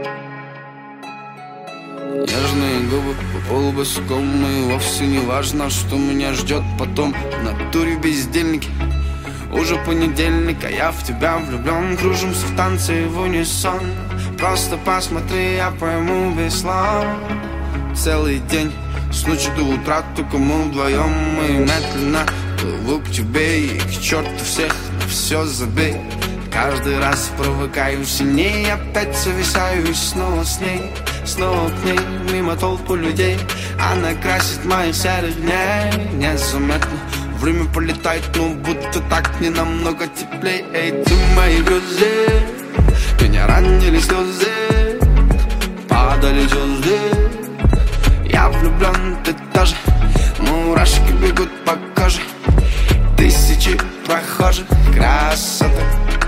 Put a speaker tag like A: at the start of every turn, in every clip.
A: Нежные губы по полу босиком, и вовсе не важно, что меня ждет потом. В натуре бездельники, уже понедельник, а я в тебя влюблен. Кружимся в танце в унисон. Просто посмотри, я пойму без слов. Целый день, с ночи до утра, только мы вдвоем. Мы медленно плыву к тебе и к черту всех, на все забей. Каждый раз привыкаю сильнее, опять зависаю снова с ней, снова к ней, мимо толпы людей. Она красит моих серых дней незаметно. Время полетает, но будто так не намного теплей. Эй, ты мои грозы, меня ранили слезы, падали звезды. Я влюблен, ты тоже, мурашки бегут по коже. Тысячи прохожих, красоты,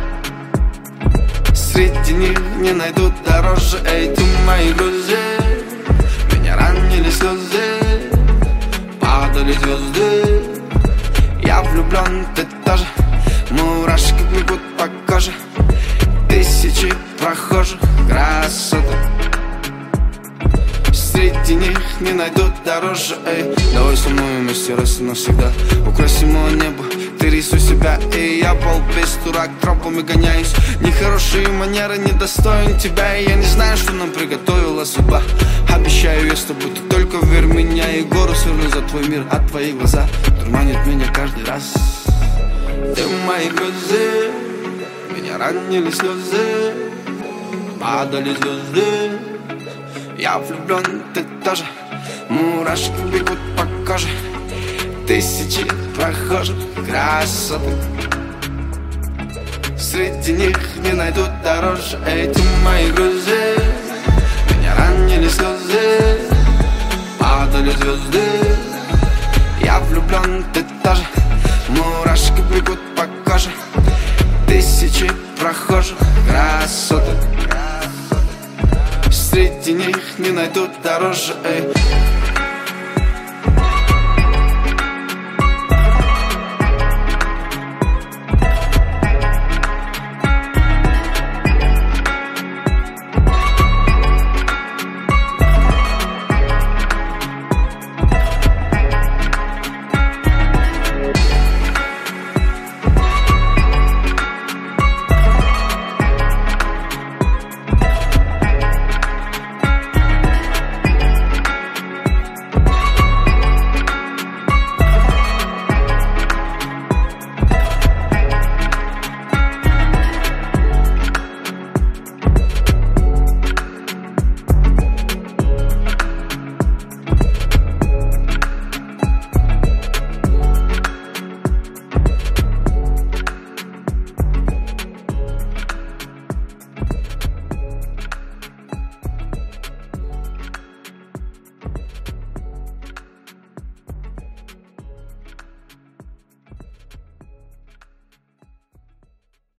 A: среди них не найду дороже. Эй, ты мои грозы, меня ранили слезы, падали звезды. Я влюблен, ты тоже, мурашки бегут по коже. Тысячи прохожих, красоты, среди них не найду дороже. Эй, давай со мной вместе раз и навсегда украсим его небо. Ты рисуй себя, и я полбез дурак, тропами гоняюсь. Нехорошие манеры недостоин тебя, и я не знаю, что нам приготовила судьба. Обещаю, я с тобой, ты только верь в меня, и гору сверну за твой мир, а твои глаза дурманят меня каждый раз. Ты мои грозы, меня ранили слезы, падали звезды. Я влюблен, ты тоже, мурашки бегут по коже. Тысячи прохожих, красоты, среди них не найду дороже. Эй, ты мои грозы, меня ранили слезы, падали звезды. Я влюблен, ты тоже, мурашки бегут по коже. Тысячи прохожих, красоты, среди них не найду дороже. Эй.